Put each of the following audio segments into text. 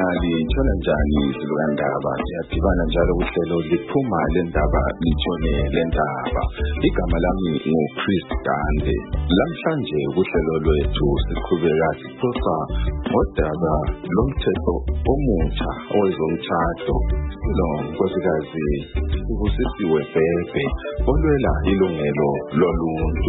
lithola njani isilukandaba? Siyadibana njalo kuhlelo liphuma lendaba litshone lendaba. Igama lami nguChris Gande. Lamhlanje kuhlelo lwethu siqhubeka sixoxa ngodaba lomthetho omutsha owezomtshado. Lo nkosikazi Sibusisiwe Bhebhe olwela ilungelo loluntu.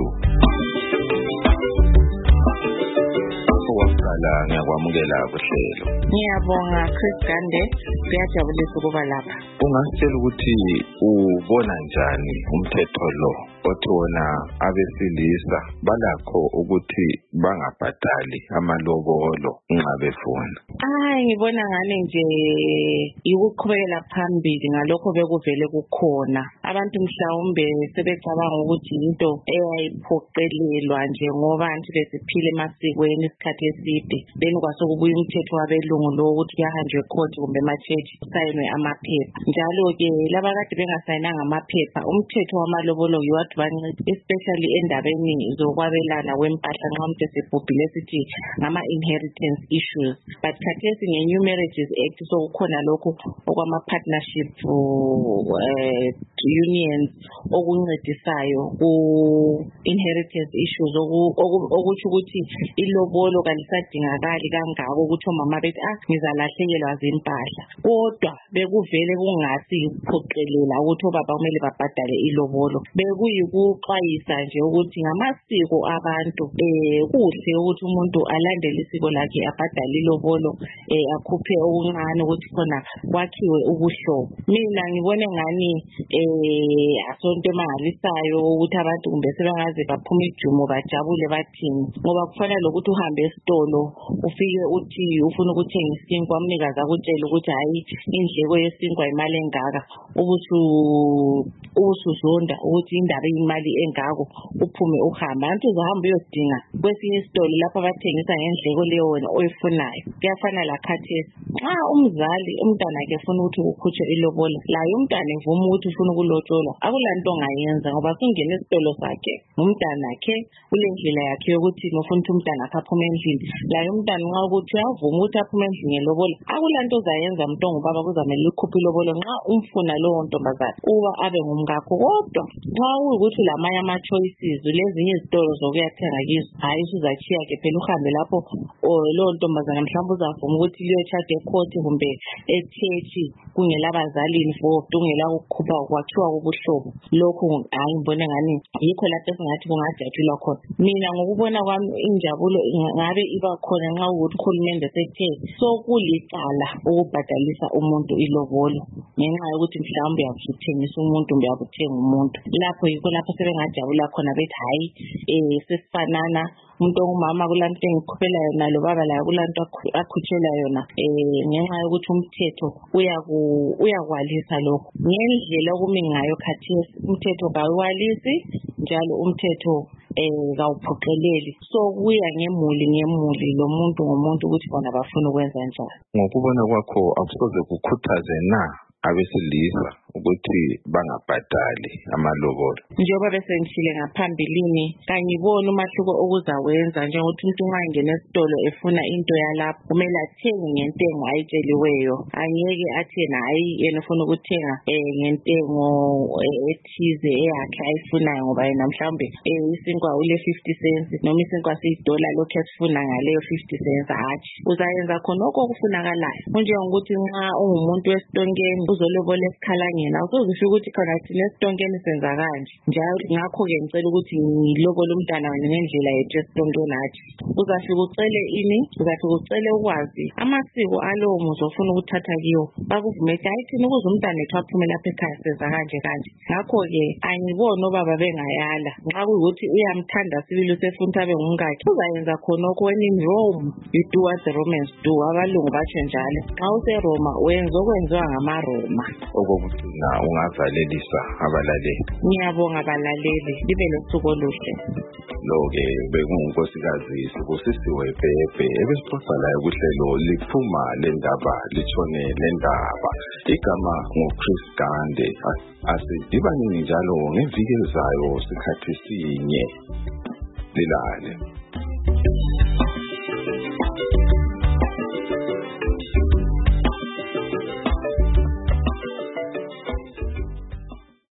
Ngiyakwamukela kuhlelo. Ngiyabonga Chris Gande, ngiyajabulisa ukuba lapha. Ungasitshela ukuthi ubona njani umthetho lo othi wona abesilisa balakho ukuthi bangabhadali amalobolo nxa befuna? Ngibona ngane nje ukuqhubekela phambili ngalokho bekuvele kukhona. Abantu mhlawumbe sebecabanga ukuthi into eyayiphoqelelwa nje ngoba nje besiphile emasikweni isikhathi eside. Then kwasekubuya umthetho wabelungu lo ukuthi kuyahanjwe court kumbe ema-church sayinwe amaphepha. Njalo-ke laba kade bengasayinanga amaphepha, umthetho wamalobolo yiwathi bancede, especially endabeni zokwabelana kwempahla nxa umuntu esebhubhile sithi ngama-inheritance issues. But khathesi nge-New Marriages Act sokukhona lokhu okwama-partnership unions okuncedisayo ku-inheritance issues okutsho ukuthi ilobolo kalisadingakali kangako ukuthi omama bethi ngizalahlekelwa zimpahla. Kodwa bekuvele kungasi yikuphoqelela ukuthi obaba kumele babhadale ilobolo. Bekuyikuxwayisa nje ukuthi ngamasiko abantu kuhle ukuthi umuntu alandele isiko lakhe abhadale ilobolo, akhuphe okuncane ukuthi khona kwakhiwe ubuhlobo. Mina ngibone ngani asonto emangalisayo ukuthi abantu kumbe sebengaze baphume ijumo bajabule bathini, ngoba kufanele lokuthi uhambe esitolo ufike uthi ufuna ukuthenga isinkwa, umnikazi akutshela ukuthi hayi indleko yesinkwa imali engaka, ubusuzonda ukuthi indaba imali engako uphume uhambe. Abantu uzohamba uyodinga kwesinye isitolo lapho abathengisa ngendleko leyo wena oyifunayo. Kuyafana lakhathesi nxa umzali umntwana akhe ufuna ukuthi ukhutshwe ilobolo, laye umntwana evuma ukuthi ufuna ukulotsholwa, akulanto ongayenza ngoba sungena esitolo sakhe ngumntwana akhe kule ndlela yakhe yokuthi ufuna ukuthi umntwana akhe aphume endlini. Laye umntwana nxa ukuthi uyavuma ukuthi aphume endlini ngelobolo, akulanto ozayenza muntu ongubaba kuzamele ukhuphe ilobolo nxa umfuna lowo ntombazana uba abe ngumkakho. Kodwa nxa kuyikuthi lamanye ama-choices lezinye izitolo zokuyathenga kizo, hayi uzachiya ke phela uhambe lapho lowo ntombazana mhlawumbe uzavuma ukuthi liyotshada ecourt kumbe echechi kungela bazalini kungela ukukhupha kwakhiwa ubuhlobo. Lokhu hayi ngibone ngani yikho lapho esingathi kungajatshulwa khona. Mina ngokubona kwami injabulo ngabe iba khona nxa ukuthi uhulumende sethe sokulicala ukubhadalisa umuntu ilobolo ngenxa yokuthi mhlawumbe uyakuthengisa umuntu kumbe uyakuthenga umuntu. Lapho yikho lapho sebengajabula khona bethi hayi sesifanana, umuntu ongumama kulanto engikhuphela yona lobaba layo kulanto akhutshela yona, ngenxa yokuthi umthetho uyakwalisa lokho. Ngendlela okumi ngayo khathesi umthetho kawuwalisi njalo umthetho kawuphoqeleli. So kuya ngemuli lomuntu ngomuntu ukuthi bona bafuna ukwenza njani. Ngokubona kwakho akusoze kukhuthaze na abesilisa ukuthi bangabhadali amalobolo? Njengoba besengishile ngaphambilini, kangiboni umahluko okuzawenza njengokuthi umuntu nxa engena esitolo efuna into yalapho kumele athenge ngentengo ayitsheliweyo. Angeke athi yena hayi yena ufuna ukuthenga ngentengo ethize eyakhe ayifunayo ngoba yena mhlawumbe isinkwa ule 50 cents noma isinkwa $1 lokho esifuna ngaleyo 50 cents. Hatshi, uzayenza khonokho okufunakalayo. Kunjengokuthi nxa ungumuntu wesitonkeni uzolobola esikhalangeni, awuzofika ukuthi khona thina esitonkeni senza kanje njalo ngakho-ke ngicela ukuthi ngilobole umntwana wena ngendlela yethu esitonkeni. Hatshi, uzafika ucele ini? Uzafika ucele ukwazi amasiko alowo muzi ofuna ukuthatha kiwo, bakuvume hayi thina ukuze umntwana wethu aphume lapha ekhaya senza kanje kanje. Ngakho-ke angiboni obaba bengayala nxa kuyikuthi uyamthanda sibili usefuna ukuthi abe ngumkakhe, uzayenza khonokho. When in Rome you do what the Romans do, abalungu batsho njalo. Nxa useRoma wenza okwenziwa ngamaRoma. Okokugcina ungavalelisa abalaleli? Ngiyabonga abalaleli, libe losuku oluhle. Lo-ke bekungunkosikazi Sibusisiwe Bhebhe ebesixoxa layo kuhlelo liphuma lendaba litshone lendaba. Igama nguChris Gande. Asidibane njalo ngeviki elizayo sikhathi sinye. Lilale.